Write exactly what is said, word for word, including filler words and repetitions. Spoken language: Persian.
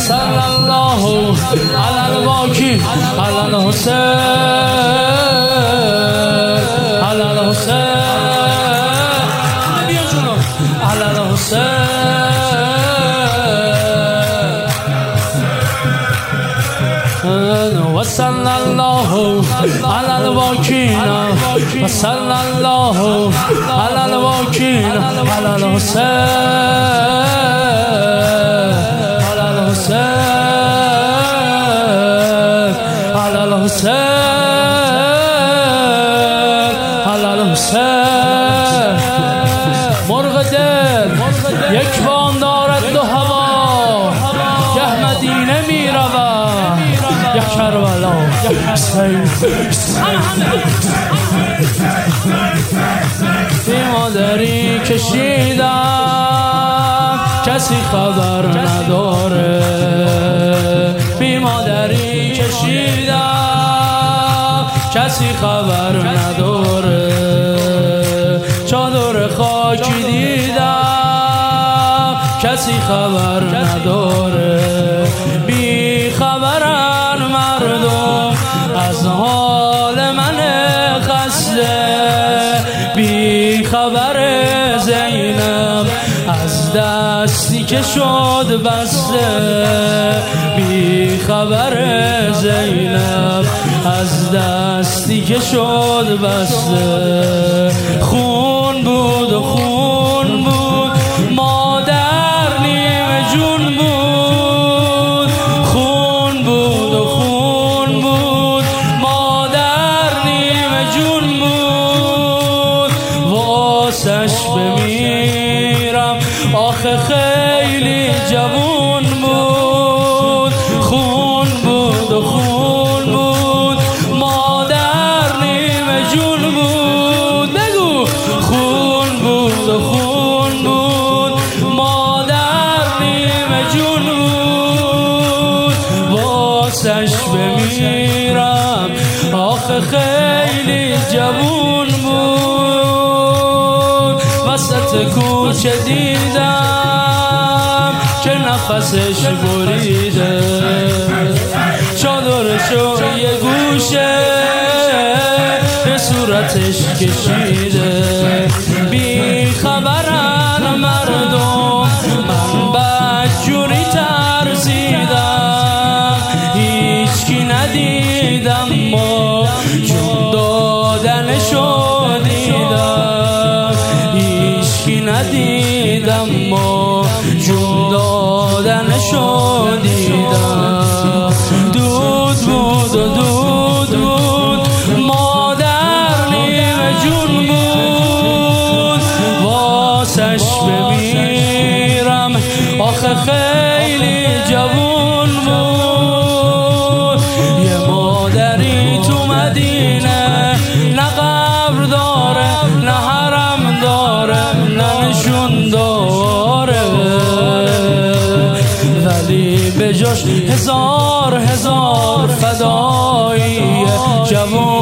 صلی الله علی الباکی علی الحسین علی الحسین بیا جلو علی الحسین و صلی الله علی الباکین و صلی الله علی الباکین علی الحسین علی الحسین علی الحسین علی الحسین. مرغ دل یک بام دارد دو هوا، گه مدینه می رود گه کربلا. بی مادری کشیدم کسی خبر نداره، بی مادری کشیدم کسی خبر نداره. چادر خاکی دیدم کسی خبر نداره. بی خبرن مردم از حال من خسته، بی خبر زینب از دستی که شد بسته، بی خبر زینب از دستی که شد بسته. خون بود و خون بود مادر نیمه جون بود، خون بود و خون بود مادر نیمه جون بود. واسش بمیرم آخه خیلی جوون بود. خون بود و خون بود مادر نیمه جون بود. بگو خون بود و خون بود مادر نیمه جون بود. واسش بمیرم آخه خیلی جوون بود. وسط کوچه دیدم که نفسش بریده، چادرشو یه گوشه به صورتش کشیده. بی خبرن مردم من بدجوری ترسیدم، هیچکی ندیدم ما جون دادنشو دیدم، هیچکی ندیدم ما جون دادنشو دیدم. دود بود و دود بود مادر نیمه جون بود. واسش بمیرم آخه خیلی جوون بود. یه مادری تو مدینه نه قبر داره نه حرم داره نه نشون داره، ولی به جاش هزار هزار فدایی جوون